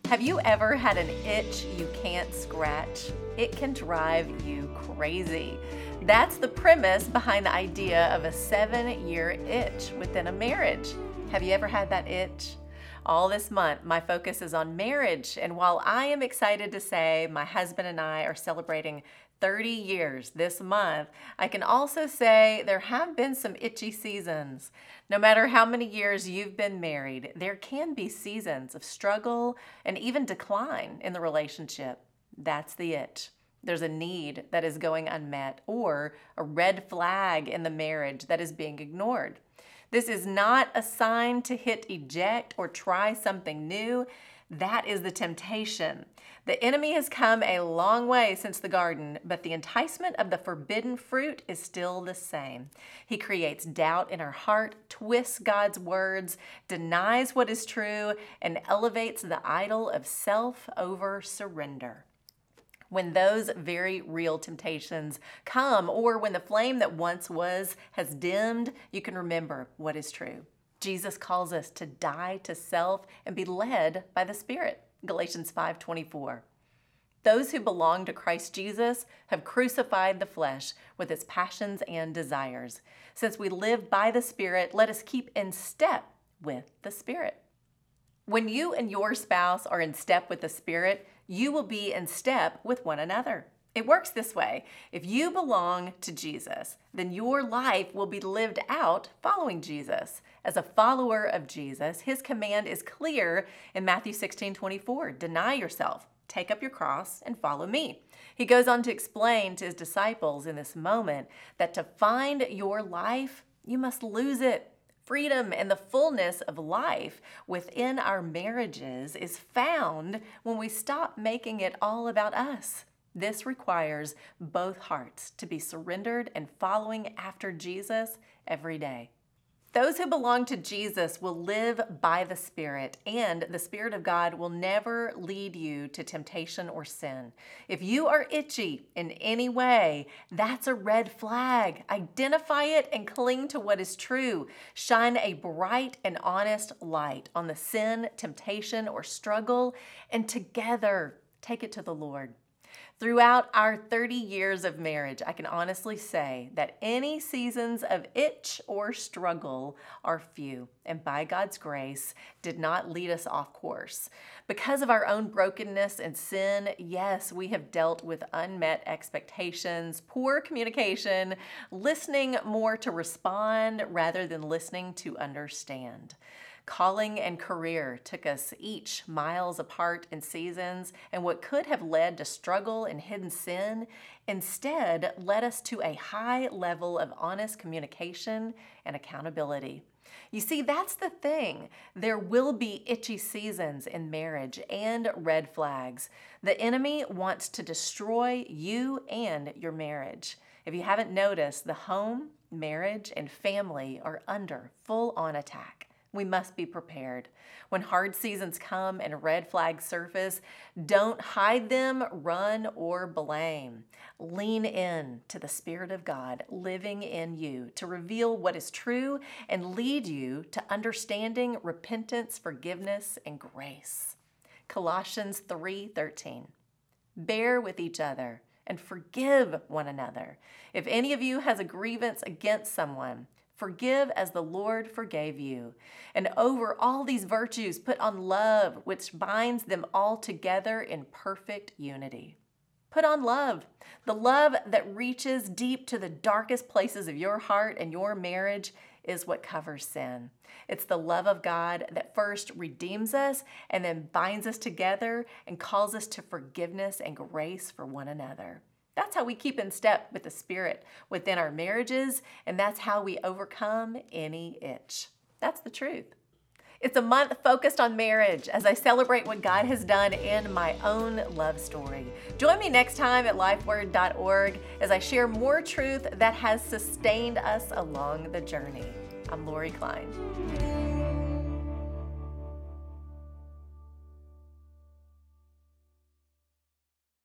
Have you ever had an itch you can't scratch? It can drive you crazy. That's the premise behind the idea of a 7-year itch within a marriage. Have you ever had that itch? All this month, my focus is on marriage, and while I am excited to say my husband and I are celebrating 30 years this month, I can also say there have been some itchy seasons. No matter how many years you've been married, there can be seasons of struggle and even decline in the relationship. That's the itch. There's a need that is going unmet or a red flag in the marriage that is being ignored. This is not a sign to hit eject or try something new. That is the temptation. The enemy has come a long way since the garden, but the enticement of the forbidden fruit is still the same. He creates doubt in our heart, twists God's words, denies what is true, and elevates the idol of self over surrender. When those very real temptations come, or when the flame that once was has dimmed, you can remember what is true. Jesus calls us to die to self and be led by the Spirit. Galatians 5:24. Those who belong to Christ Jesus have crucified the flesh with its passions and desires. Since we live by the Spirit, let us keep in step with the Spirit. When you and your spouse are in step with the Spirit, you will be in step with one another. It works this way. If you belong to Jesus, then your life will be lived out following Jesus. As a follower of Jesus, his command is clear in Matthew 16:24. Deny yourself, take up your cross, and follow me. He goes on to explain to his disciples in this moment that to find your life, you must lose it. Freedom and the fullness of life within our marriages is found when we stop making it all about us. This requires both hearts to be surrendered and following after Jesus every day. Those who belong to Jesus will live by the Spirit, and the Spirit of God will never lead you to temptation or sin. If you are itchy in any way, that's a red flag. Identify it and cling to what is true. Shine a bright and honest light on the sin, temptation, or struggle, and together take it to the Lord. Throughout our 30 years of marriage, I can honestly say that any seasons of itch or struggle are few, and by God's grace, did not lead us off course. Because of our own brokenness and sin, yes, we have dealt with unmet expectations, poor communication, listening more to respond rather than listening to understand. Calling and career took us each miles apart in seasons, and what could have led to struggle and hidden sin instead led us to a high level of honest communication and accountability. You see, that's the thing. There will be itchy seasons in marriage and red flags. The enemy wants to destroy you and your marriage. If you haven't noticed, the home, marriage, and family are under full-on attack. We must be prepared. When hard seasons come and red flags surface, don't hide them, run, or blame. Lean in to the Spirit of God living in you to reveal what is true and lead you to understanding, repentance, forgiveness, and grace. Colossians 3:13. Bear with each other and forgive one another. If any of you has a grievance against someone, forgive as the Lord forgave you. And over all these virtues, put on love, which binds them all together in perfect unity. Put on love, the love that reaches deep to the darkest places of your heart and your marriage is what covers sin. It's the love of God that first redeems us and then binds us together and calls us to forgiveness and grace for one another. That's how we keep in step with the Spirit within our marriages, and that's how we overcome any itch. That's the truth. It's a month focused on marriage as I celebrate what God has done in my own love story. Join me next time at lifeword.org as I share more truth that has sustained us along the journey. I'm Lori Klein.